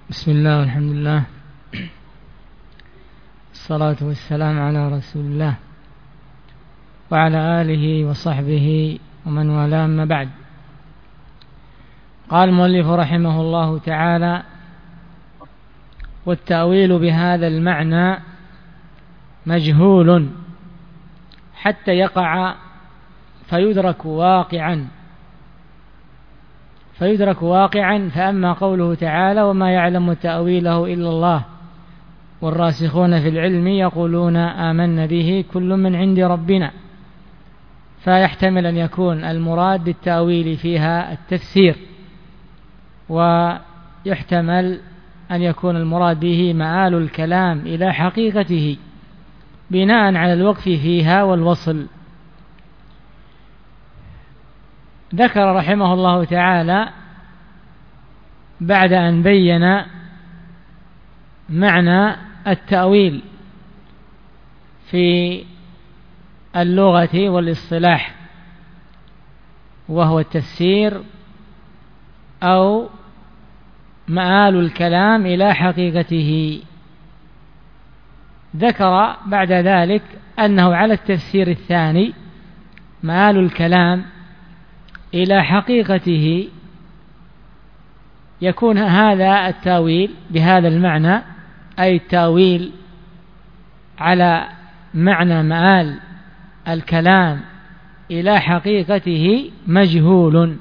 بسم الله والحمد لله، الصلاة والسلام على رسول الله وعلى آله وصحبه ومن والاه، أما بعد. قال المؤلف رحمه الله تعالى: والتأويل بهذا المعنى مجهول حتى يقع فيدرك واقعا. فأما قوله تعالى: وما يعلم تأويله إلا الله والراسخون في العلم يقولون آمنا به كل من عند ربنا، فيحتمل أن يكون المراد بالتأويل فيها التفسير، ويحتمل أن يكون المراد به مآل الكلام إلى حقيقته بناء على الوقف فيها والوصل. ذكر رحمه الله تعالى بعد أن بين معنى التأويل في اللغة والاصطلاح، وهو التفسير أو مآل الكلام إلى حقيقته، ذكر بعد ذلك أنه على التفسير الثاني مآل الكلام إلى حقيقته يكون هذا التأويل بهذا المعنى، أي التأويل على معنى مآل الكلام إلى حقيقته مجهول.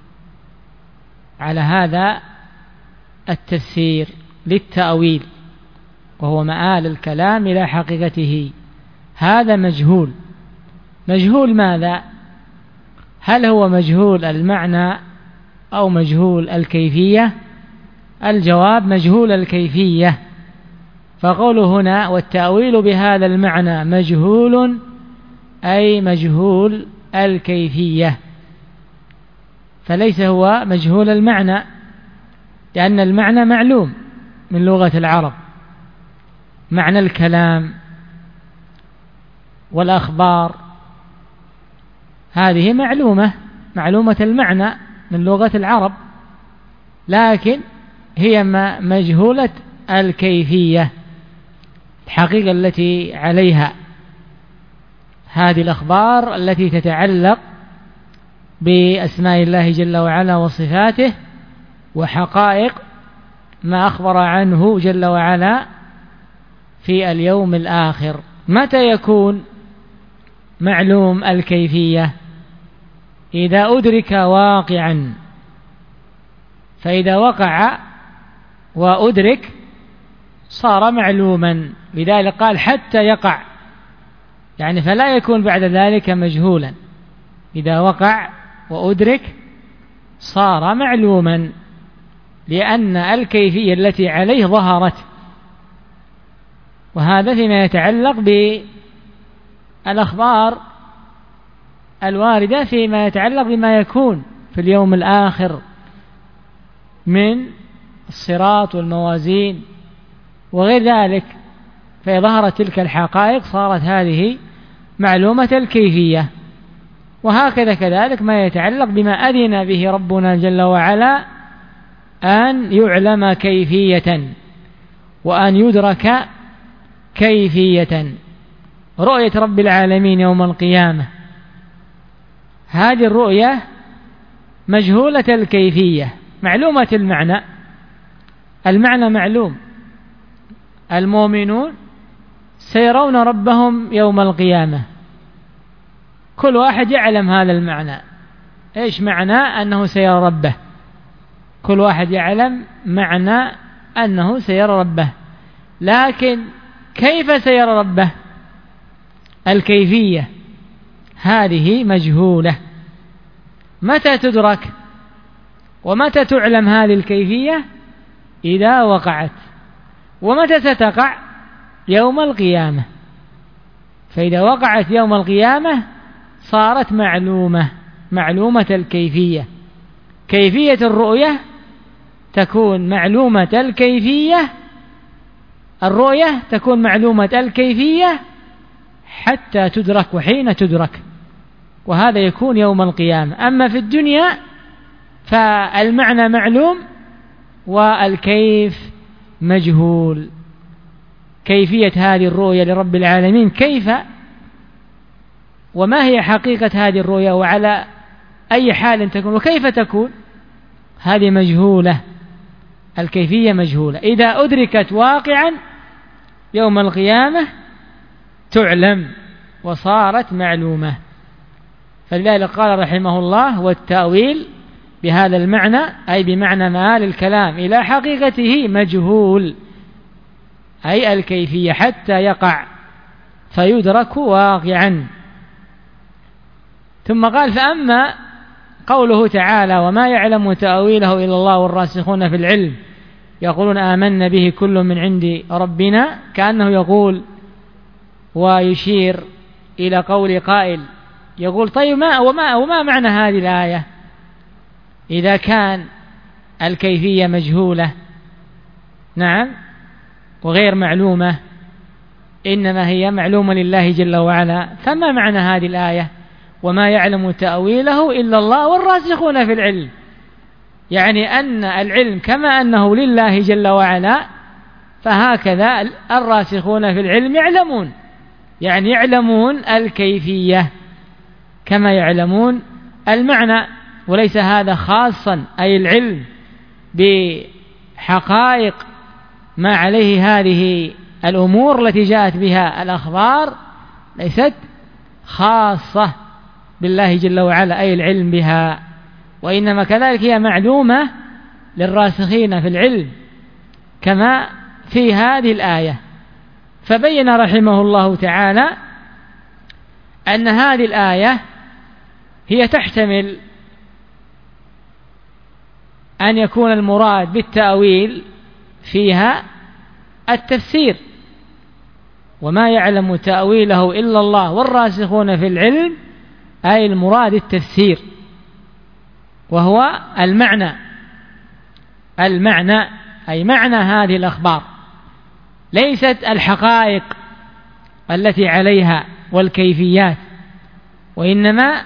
على هذا التفسير للتأويل وهو مآل الكلام إلى حقيقته، هذا مجهول. مجهول ماذا؟ هل هو مجهول المعنى أو مجهول الكيفية؟ الجواب: مجهول الكيفية. فقوله هنا: والتأويل بهذا المعنى مجهول، أي مجهول الكيفية، فليس هو مجهول المعنى، لأن المعنى معلوم من لغة العرب. معنى الكلام والأخبار هذه معلومة المعنى من لغة العرب، لكن هي مجهولة الكيفية، الحقيقة التي عليها هذه الأخبار التي تتعلق بأسماء الله جل وعلا وصفاته وحقائق ما أخبر عنه جل وعلا في اليوم الآخر. متى يكون معلوم الكيفية؟ إذا أدرك واقعا، فإذا وقع وأدرك صار معلوما، لذلك قال حتى يقع، يعني فلا يكون بعد ذلك مجهولا. إذا وقع وأدرك صار معلوما، لأن الكيفية التي عليه ظهرت. وهذا فيما يتعلق بالأخبار الواردة فيما يتعلق بما يكون في اليوم الآخر من الصراط والموازين وغير ذلك، فظهرت تلك الحقائق صارت هذه معلومة الكيفية. وهكذا كذلك ما يتعلق بما أذن به ربنا جل وعلا أن يعلم كيفية وأن يدرك كيفية. رؤية رب العالمين يوم القيامة، هذه الرؤية مجهولة الكيفية، معلومة المعنى. المعنى معلوم، المؤمنون سيرون ربهم يوم القيامة، كل واحد يعلم هذا المعنى. إيش معنى أنه سيرى ربه؟ كل واحد يعلم معنى أنه سيرى ربه، لكن كيف سيرى ربه؟ الكيفية هذه مجهولة. متى تدرك ومتى تعلم هذه الكيفية؟ إذا وقعت. ومتى ستقع؟ يوم القيامة. فإذا وقعت يوم القيامة صارت معلومة الكيفية. كيفية الرؤية تكون معلومة الكيفية، الرؤية تكون معلومة الكيفية حتى تدرك وحين تدرك، وهذا يكون يوم القيامة. أما في الدنيا فالمعنى معلوم والكيف مجهول. كيفية هذه الرؤية لرب العالمين كيف وما هي حقيقة هذه الرؤية وعلى أي حال تكون وكيف تكون، هذه مجهولة، الكيفية مجهولة. إذا أدركت واقعا يوم القيامة تعلم وصارت معلومة. فلذلك قال رحمه الله: والتأويل بهذا المعنى أي بمعنى مآل الكلام إلى حقيقته مجهول، أي الكيفية حتى يقع فيدرك واقعا. ثم قال: فأما قوله تعالى: وما يعلم تأويله إلا الله والراسخون في العلم يقولون آمنا به كل من عند ربنا، كأنه يقول ويشير إلى قول قائل يقول: طيب وما معنى هذه الآية إذا كان الكيفية مجهولة؟ نعم، وغير معلومة، إنما هي معلومة لله جل وعلا، فما معنى هذه الآية وما يعلم تأويله إلا الله والراسخون في العلم؟ يعني أن العلم كما أنه لله جل وعلا فهكذا الراسخون في العلم يعلمون، يعني يعلمون الكيفية كما يعلمون المعنى. وليس هذا خاصا أي العلم بحقائق ما عليه هذه الأمور التي جاءت بها الأخبار، ليست خاصة بالله جل وعلا أي العلم بها، وإنما كذلك هي معلومة للراسخين في العلم كما في هذه الآية. فبين رحمه الله تعالى أن هذه الآية هي تحتمل أن يكون المراد بالتأويل فيها التفسير، وما يعلم تأويله إلا الله والراسخون في العلم، أي المراد التفسير، وهو المعنى أي معنى هذه الأخبار، ليست الحقائق التي عليها والكيفيات، وإنما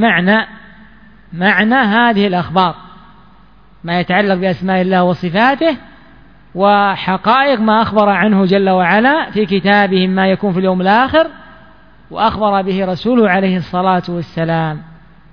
معنى هذه الأخبار، ما يتعلق بأسماء الله وصفاته وحقائق ما أخبر عنه جل وعلا في كتابه ما يكون في اليوم الآخر وأخبر به رسوله عليه الصلاة والسلام.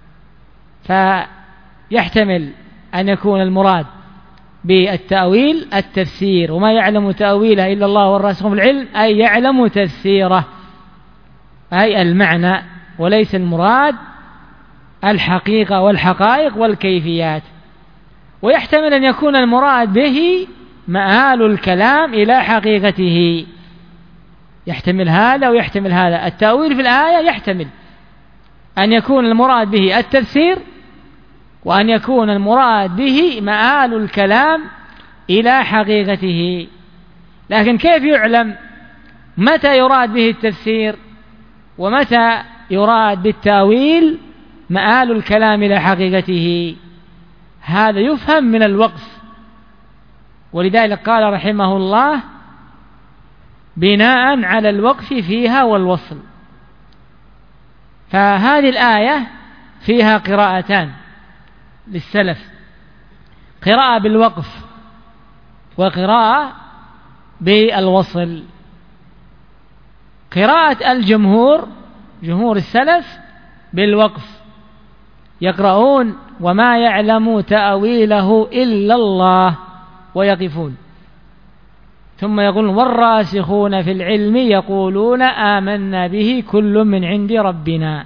فيحتمل أن يكون المراد بالتأويل التفسير، وما يعلم تأويله إلا الله والراسخون في العلم أي يعلم تفسيره، أي المعنى، وليس المراد الحقيقة والحقائق والكيفيات. ويحتمل أن يكون المراد به مآل الكلام إلى حقيقته، يحتمل هذا ويحتمل هذا. التأويل في الآية يحتمل أن يكون المراد به التفسير، وأن يكون المراد به مآل الكلام إلى حقيقته. لكن كيف يعلم متى يراد به التفسير ومتى يراد بالتأويل مآل الكلام إلى حقيقته؟ هذا يفهم من الوقف، ولذلك قال رحمه الله: بناء على الوقف فيها والوصل. فهذه الآية فيها قراءتان للسلف: قراءة بالوقف وقراءة بالوصل. قراءة الجمهور، جمهور السلف، بالوقف، يقرؤون: وما يعلم تأويله إلا الله، ويقفون، ثم يقولون: والراسخون في العلم يقولون آمنا به كل من عند ربنا.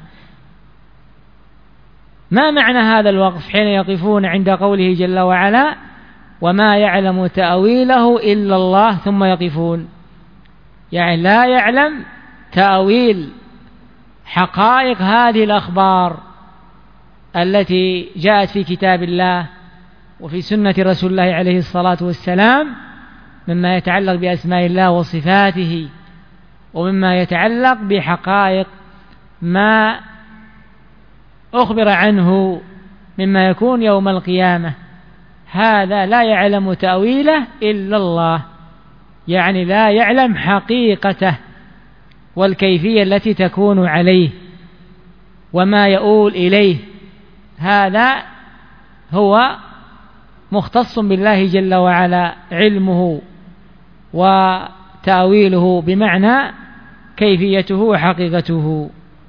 ما معنى هذا الوقف حين يقفون عند قوله جل وعلا: وما يعلم تأويله إلا الله، ثم يقفون؟ يعني لا يعلم تأويل حقائق هذه الأخبار التي جاءت في كتاب الله وفي سنة رسول الله عليه الصلاة والسلام، مما يتعلق بأسماء الله وصفاته، ومما يتعلق بحقائق ما أخبر عنه مما يكون يوم القيامة. هذا لا يعلم تأويله إلا الله، يعني لا يعلم حقيقته والكيفية التي تكون عليه وما يؤول إليه. هذا هو مختص بالله جل وعلا علمه وتأويله بمعنى كيفيته وحقيقته.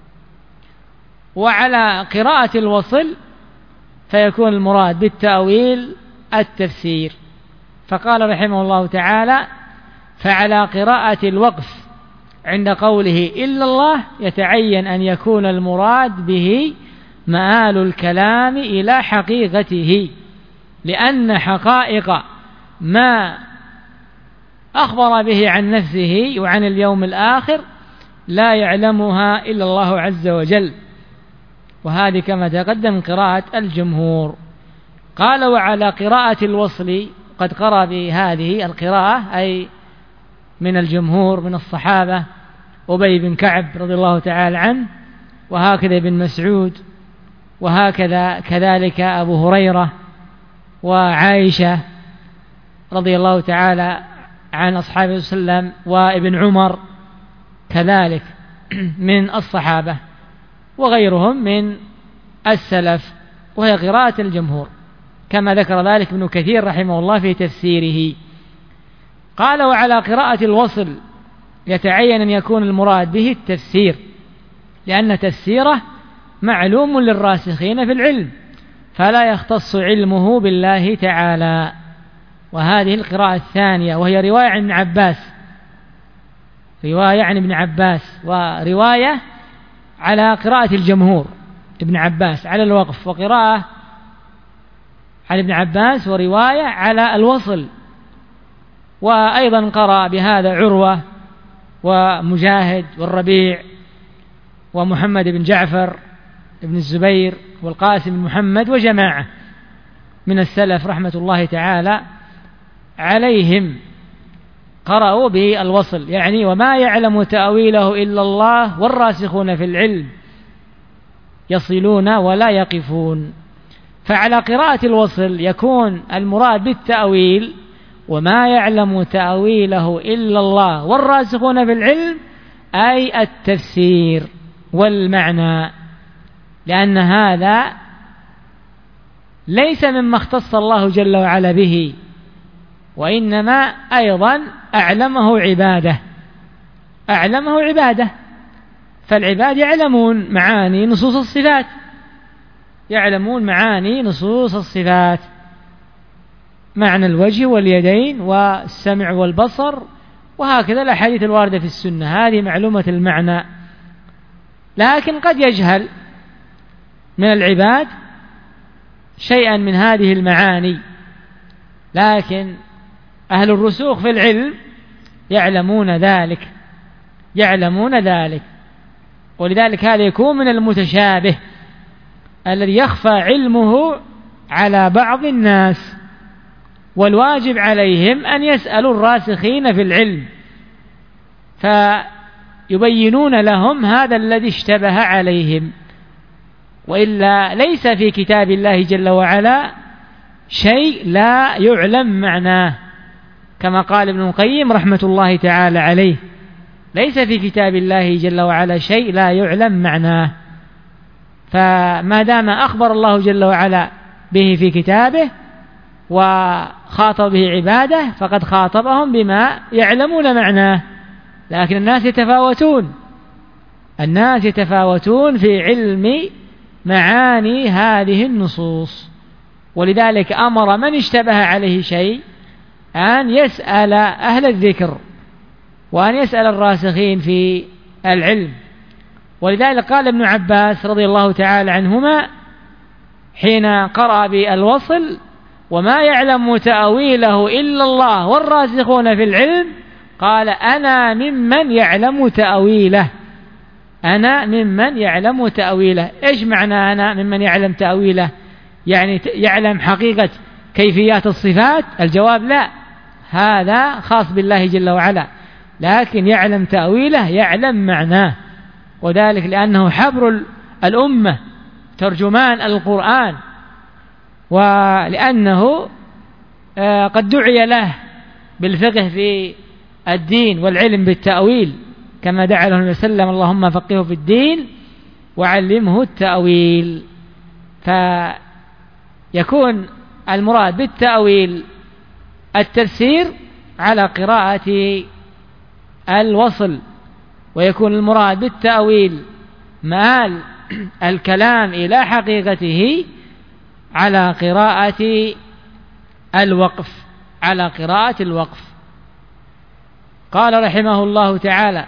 وعلى قراءة الوصل فيكون المراد بالتأويل التفسير. فقال رحمه الله تعالى: فعلى قراءة الوقف عند قوله إلا الله يتعين أن يكون المراد به مآل الكلام إلى حقيقته، لأن حقائق ما أخبر به عن نفسه وعن اليوم الآخر لا يعلمها إلا الله عز وجل، وهذه كما تقدم قراءة الجمهور. قال: وعلى قراءة الوصل قد قرأ بهذه القراءة أي من الجمهور من الصحابة أبي بن كعب رضي الله تعالى عنه، وهكذا ابن مسعود، وهكذا كذلك أبو هريرة وعائشة رضي الله تعالى عن أصحابه صلى الله عليه وسلم، وابن عمر كذلك من الصحابة، وغيرهم من السلف، وهي قراءة الجمهور كما ذكر ذلك ابن كثير رحمه الله في تفسيره. قال: وعلى قراءة الوصل يتعين أن يكون المراد به التفسير، لأن تفسيره معلوم للراسخين في العلم فلا يختص علمه بالله تعالى. وهذه القراءة الثانية وهي رواية عن ابن عباس، رواية عن ابن عباس، ورواية على قراءة الجمهور ابن عباس على الوقف، وقراءة عن ابن عباس ورواية على الوصل. وأيضا قرأ بهذا عروة ومجاهد والربيع ومحمد بن جعفر بن الزبير والقاسم بن محمد وجماعة من السلف رحمة الله تعالى عليهم قرأوا بالوصل، يعني وما يعلم تأويله إلا الله والراسخون في العلم يصلون ولا يقفون. فعلى قراءة الوصل يكون المراد بالتأويل وما يعلم تأويله إلا الله والراسخون في العلم أي التفسير والمعنى، لأن هذا ليس مما اختص الله جل وعلا به، وإنما أيضا أعلمه عباده. فالعباد يعلمون معاني نصوص الصفات، معنى الوجه واليدين والسمع والبصر، وهكذا الأحاديث الواردة في السنة، هذه معلومة المعنى. لكن قد يجهل من العباد شيئا من هذه المعاني، لكن أهل الرسوخ في العلم يعلمون ذلك، ولذلك هذا يكون من المتشابه الذي يخفى علمه على بعض الناس، والواجب عليهم أن يسألوا الراسخين في العلم فيبينون لهم هذا الذي اشتبه عليهم، وإلا ليس في كتاب الله جل وعلا شيء لا يعلم معناه، كما قال ابن القيم رحمة الله تعالى عليه: ليس في كتاب الله جل وعلا شيء لا يعلم معناه. فما دام أخبر الله جل وعلا به في كتابه وخاطب به عباده فقد خاطبهم بما يعلمون معناه. لكن الناس يتفاوتون في علم معاني هذه النصوص، ولذلك أمر من اشتبه عليه شيء أن يسأل أهل الذكر وأن يسأل الراسخين في العلم. ولذلك قال ابن عباس رضي الله تعالى عنهما حين قرأ بالوصل: وما يعلم تأويله إلا الله والراسخون في العلم، قال: أنا ممن يعلم تأويله. إيش معنى أنا ممن يعلم تأويله؟ يعني يعلم حقيقة كيفيات الصفات؟ الجواب لا، هذا خاص بالله جل وعلا، لكن يعلم تأويله، يعلم معناه، وذلك لأنه حبر الأمة ترجمان القرآن، ولأنه قد دعي له بالفقه في الدين والعلم بالتأويل، كما دعا له النبي صلى الله عليه وسلم: اللهم فقهه في الدين وعلمه التأويل. فيكون المراد بالتأويل التفسير على قراءة الوصل، ويكون المراد بالتأويل مآل الكلام إلى حقيقته على قراءة الوقف، على قراءة الوقف. قال رحمه الله تعالى: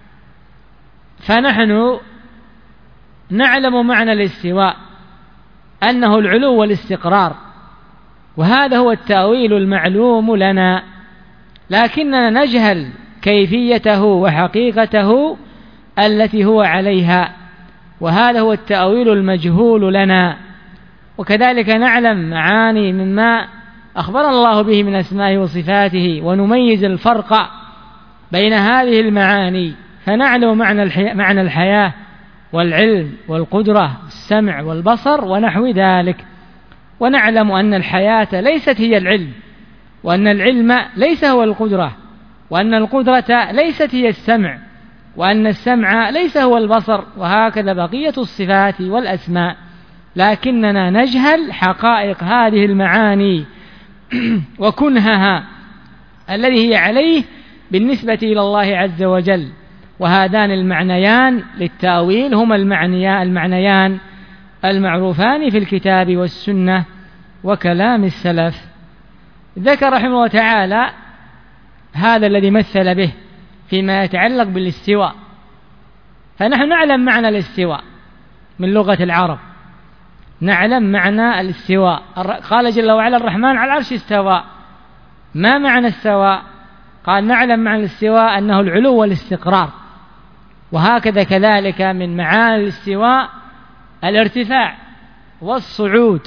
فنحن نعلم معنى الاستواء أنه العلو والاستقرار، وهذا هو التأويل المعلوم لنا، لكننا نجهل كيفيته وحقيقته التي هو عليها، وهذا هو التأويل المجهول لنا. وكذلك نعلم معاني مما أخبر الله به من أسمائه وصفاته، ونميز الفرق بين هذه المعاني، فنعلم معنى الحياة والعلم والقدرة والسمع والبصر ونحو ذلك، ونعلم أن الحياة ليست هي العلم، وأن العلم ليس هو القدرة، وأن القدرة ليست هي السمع، وأن السمع ليس هو البصر، وهكذا بقية الصفات والأسماء. لكننا نجهل حقائق هذه المعاني وكنهها الذي هي عليه بالنسبة إلى الله عز وجل. وهذان المعنيان للتأويل هما المعنيان المعروفان في الكتاب والسنة وكلام السلف. ذكر رحمه الله تعالى هذا الذي مثل به فيما يتعلق بالاستواء. فنحن نعلم معنى الاستواء من لغة العرب، نعلم معنى الاستواء. قال جل وعلا: الرحمن على العرش استوى. ما معنى استوى؟ قال: نعلم معنى الاستواء أنه العلو والاستقرار. وهكذا كذلك من معاني الاستواء الارتفاع والصعود.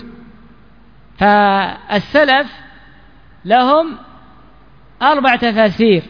فالسلف لهم 4 تفاسير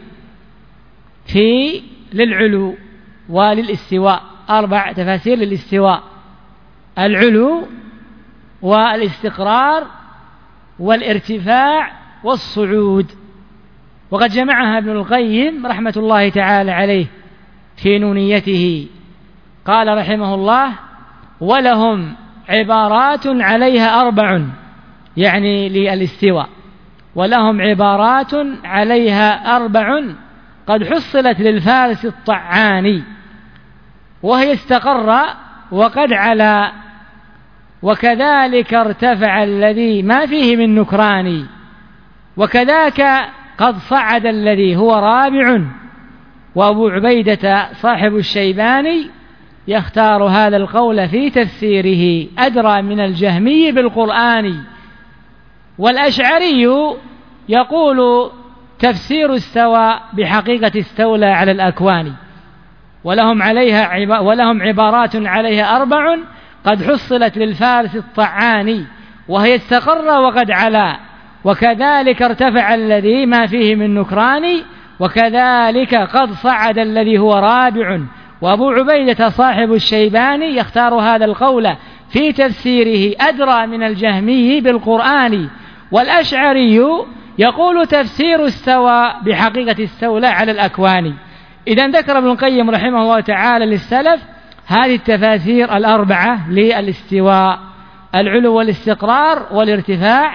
للعلو وللاستواء، 4 تفاسير للاستواء: العلو والاستقرار والارتفاع والصعود. وقد جمعها ابن القيم رحمة الله تعالى عليه في نونيته. قال رحمه الله: ولهم عبارات عليها 4، يعني للاستواء، ولهم عبارات عليها 4 قد حصلت للفارس الطعاني، وهي استقر وقد علا، وكذلك ارتفع الذي ما فيه من نكران، وكذاك قد صعد الذي هو رابع. وأبو عبيدة صاحب الشيباني يختار هذا القول في تفسيره: أدرى من الجهمي بالقرآن. والأشعري يقول: تفسير استوى بحقيقة استولى على الأكوان. ولهم عبارات عليها 4 قد حصلت للفارس الطعاني، وهي استقر وقد علا، وكذلك ارتفع الذي ما فيه من نكران، وكذلك قد صعد الذي هو رابع. وأبو عبيدة صاحب الشيباني يختار هذا القول في تفسيره: أدرى من الجهمي بالقرآن. والأشعري يقول: تفسير استوى بحقيقة استولى على الأكوان. إذن ذكر ابن القيم رحمه الله تعالى للسلف هذه التفاسير 4 للاستواء: العلو والاستقرار والارتفاع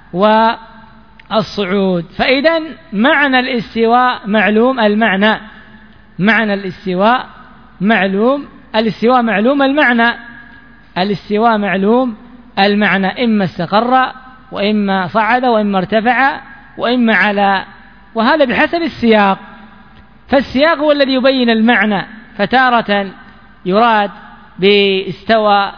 والصعود. فإذن معنى الاستواء معلوم المعنى، معنى الاستواء معلوم، الاستواء معلوم المعنى، الاستواء معلوم المعنى، إما استقر وإما صعد وإما ارتفع وإما على، وهذا بحسب السياق. فالسياق هو الذي يبين المعنى، فتارة يراد باستوى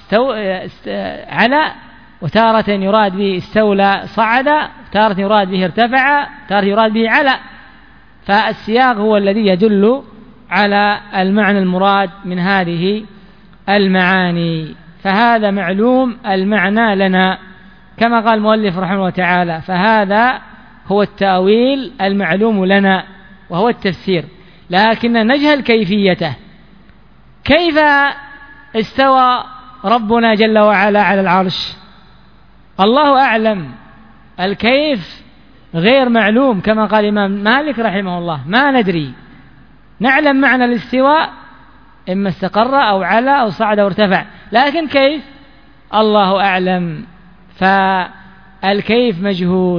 على، وتارة يراد به استولى صعد، تارة يراد به ارتفع، تارة يراد به على. فالسياق هو الذي يدل على المعنى المراد من هذه المعاني. فهذا معلوم المعنى لنا كما قال المؤلف رحمه الله تعالى: فهذا هو التأويل المعلوم لنا وهو التفسير، لكن نجهل كيفيته. كيف استوى ربنا جل وعلا على العرش؟ الله أعلم، الكيف غير معلوم كما قال الإمام مالك رحمه الله: ما ندري. نعلم معنى الاستواء، إما استقر أو على أو صعد أو ارتفع، لكن كيف الله أعلم. فالكيف مجهول،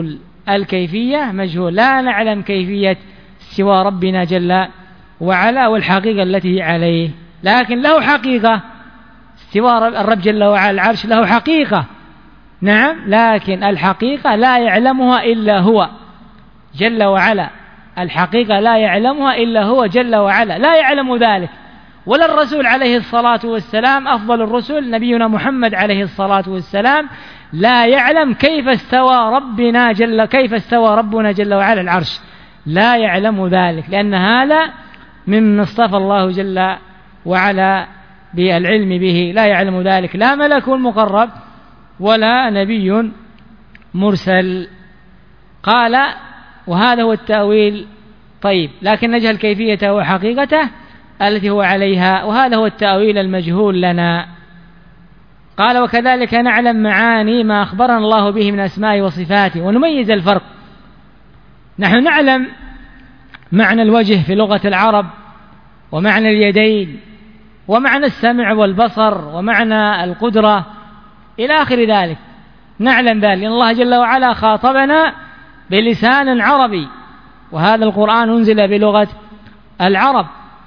الكيفية مجهول، لا نعلم كيفية استواء ربنا جل وعلا والحقيقة التي عليه، لكن له حقيقة. استواء الرب جل وعلا العرش له حقيقة، نعم، لكن الحقيقة لا يعلمها إلا هو جل وعلا. الحقيقة لا يعلمها إلا هو جل وعلا، لا يعلم ذلك ولا الرسول عليه الصلاة والسلام، أفضل الرسل نبينا محمد عليه الصلاة والسلام، لا يعلم كيف استوى ربنا جل وعلا العرش، لا يعلم ذلك، لأن هذا مما اصطفى الله جل وعلا بالعلم به، لا يعلم ذلك لا ملك مقرب ولا نبي مرسل. قال وهذا هو التأويل. طيب، لكن نجهل كيفيته وحقيقته التي هو عليها، وهذا هو التأويل المجهول لنا. قال وكذلك نعلم معاني ما أخبرنا الله به من أسماء وصفاته، ونميز الفرق. نحن نعلم معنى الوجه في لغة العرب، ومعنى اليدين، ومعنى السمع والبصر، ومعنى القدرة إلى آخر ذلك، نعلم ذلك، لأن الله جل وعلا خاطبنا بلسان عربي، وهذا القرآن أنزل بلغة العرب،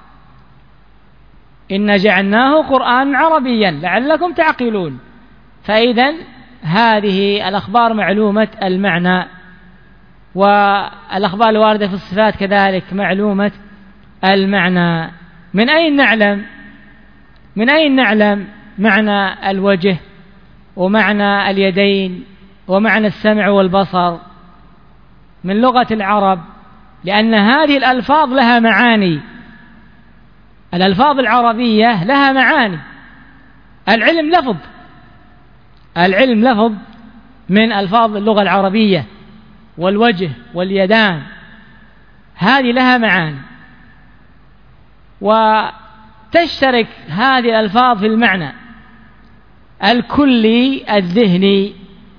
إن جعلناه قرآن عربيا لعلكم تعقلون. فإذا هذه الأخبار معلومة المعنى، والأخبار الواردة في الصفات كذلك معلومة المعنى. من أين نعلم معنى الوجه ومعنى اليدين ومعنى السمع والبصر؟ من لغة العرب، لأن هذه الألفاظ لها معاني، الألفاظ العربية لها معاني. العلم لفظ من ألفاظ اللغة العربية، والوجه واليدان هذه لها معاني، وتشترك هذه الألفاظ في المعنى الكلي الذهني،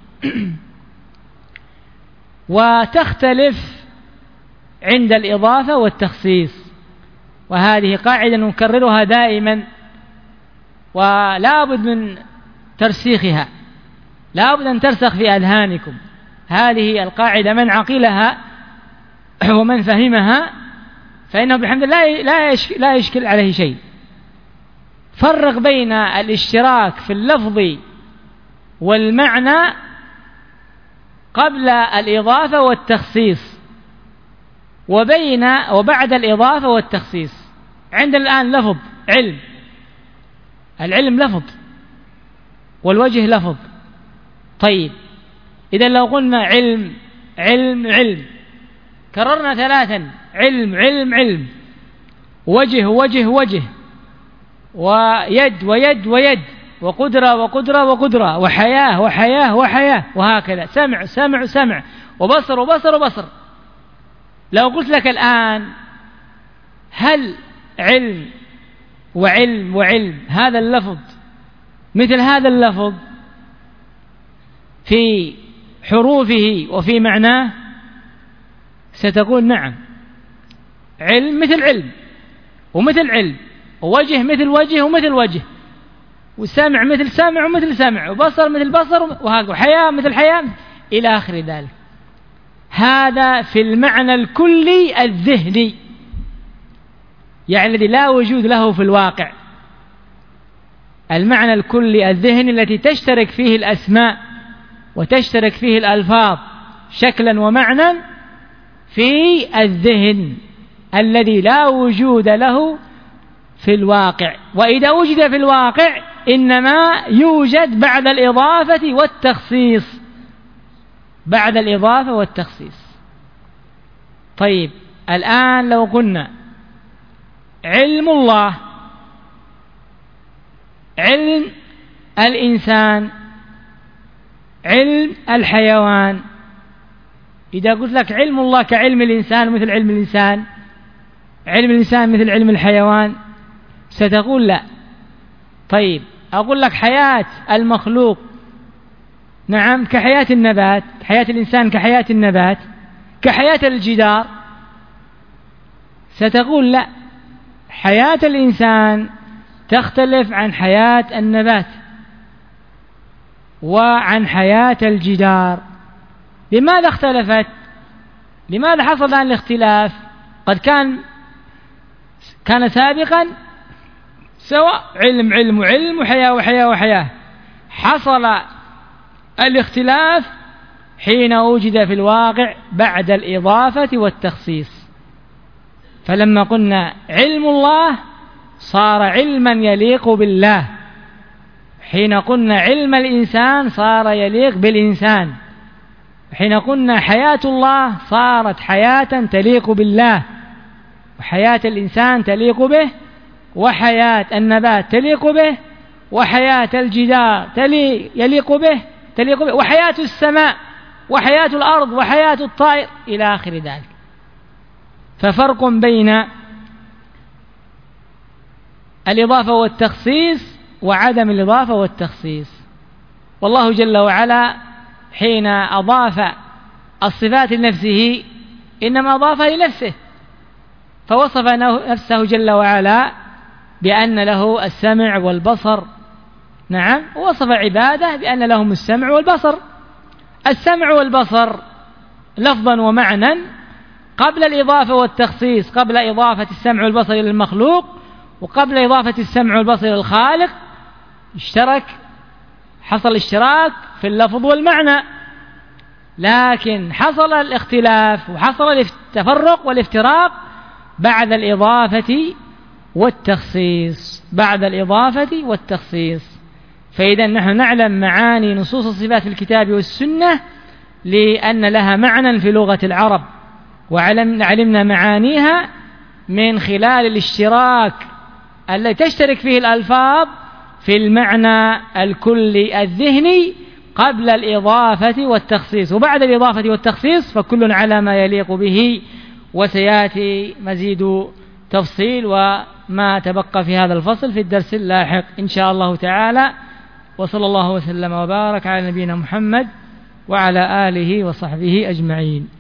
وتختلف عند الإضافة والتخصيص. وهذه قاعدة نكررها دائما، ولا بد من ترسيخها، لا بد أن ترسخ في أذهانكم هذه القاعدة. من عقلها ومن فهمها فإنه بحمد الله لا يشكل عليه شيء. فرق بين الاشتراك في اللفظ والمعنى قبل الإضافة والتخصيص، وبعد الإضافة والتخصيص. عندنا الآن لفظ علم، العلم لفظ والوجه لفظ. طيب، إذا لو قلنا علم علم علم، كررنا ثلاثا علم علم علم، وجه وجه وجه، ويد ويد ويد، وقدرة وقدرة وقدرة، وحياة وحياة وحياة، وهكذا، سمع سمع سمع، وبصر وبصر وبصر. لو قلت لك الآن هل علم وعلم وعلم هذا اللفظ مثل هذا اللفظ في حروفه وفي معناه؟ ستقول نعم. علم مثل علم ومثل علم، ووجه مثل وجه ومثل وجه، وسمع مثل سمع ومثل سمع، وبصر مثل بصر، وهكذا، وحياة مثل حياة، إلى آخر ذلك. هذا في المعنى الكلي الذهني، يعني الذي لا وجود له في الواقع. المعنى الكلي الذهني التي تشترك فيه الأسماء وتشترك فيه الألفاظ شكلا ومعنى في الذهن، الذي لا وجود له في الواقع. وإذا وجد في الواقع إنما يوجد بعد الإضافة والتخصيص، بعد الإضافة والتخصيص. طيب، الآن لو قلنا علم الله، علم الإنسان، علم الحيوان، إذا قلت لك علم الله كعلم الإنسان مثل علم الإنسان، علم الإنسان مثل علم الحيوان، ستقول لا. طيب، أقول لك حياة المخلوق نعم كحياة النبات، حياة الإنسان كحياة النبات، كحياة الجدار، ستقول لا، حياة الإنسان تختلف عن حياة النبات وعن حياة الجدار. لماذا اختلفت؟ لماذا حصل الآن الاختلاف؟ قد كان سابقا سواء علم وعلم وحياة وحياة وحياة. حصل الاختلاف حين وجد في الواقع بعد الإضافة والتخصيص. فلما قلنا علم الله صار علما يليق بالله، حين قلنا علم الإنسان صار يليق بالإنسان، حين قلنا حياة الله صارت حياة تليق بالله، وحياة الإنسان تليق به، وحياة النبات تليق به، وحياة الجدار يليق به، وحياة السماء وحياة الأرض وحياة الطائر إلى آخر ذلك. ففرق بين الإضافة والتخصيص وعدم الإضافة والتخصيص. والله جل وعلا حين أضاف الصفات لنفسه إنما أضافها لنفسه، فوصف نفسه جل وعلا بأن له السمع والبصر. نعم، ووصف عباده بأن لهم السمع والبصر. السمع والبصر لفظا ومعنى قبل الإضافة والتخصيص، قبل إضافة السمع والبصر إلى المخلوق وقبل إضافة السمع والبصر إلى الخالق حصل اشتراك في اللفظ والمعنى، لكن حصل الاختلاف وحصل التفرق والافتراق بعد الإضافة والتخصيص. فإذا نحن نعلم معاني نصوص الصفات في الكتاب والسنة لأن لها معنى في لغة العرب، وعلمنا معانيها من خلال الاشتراك الذي تشترك فيه الألفاظ في المعنى الكلي الذهني قبل الإضافة والتخصيص. وبعد الإضافة والتخصيص فكل على ما يليق به، وسيأتي مزيد تفصيل وما تبقى في هذا الفصل في الدرس اللاحق إن شاء الله تعالى. وصلى الله وسلم وبارك على نبينا محمد وعلى آله وصحبه أجمعين.